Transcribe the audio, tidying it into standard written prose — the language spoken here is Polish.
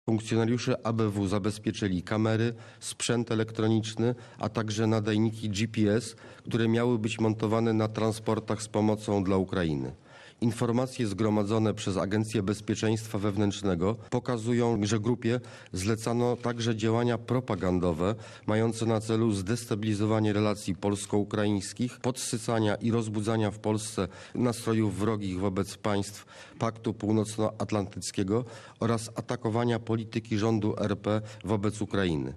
Funkcjonariusze ABW zabezpieczyli kamery, sprzęt elektroniczny, a także nadajniki GPS, które miały być montowane na transportach z pomocą dla Ukrainy. Informacje zgromadzone przez Agencję Bezpieczeństwa Wewnętrznego pokazują, że grupie zlecano także działania propagandowe mające na celu zdestabilizowanie relacji polsko-ukraińskich, podsycania i rozbudzania w Polsce nastrojów wrogich wobec państw Paktu Północnoatlantyckiego oraz atakowania polityki rządu RP wobec Ukrainy.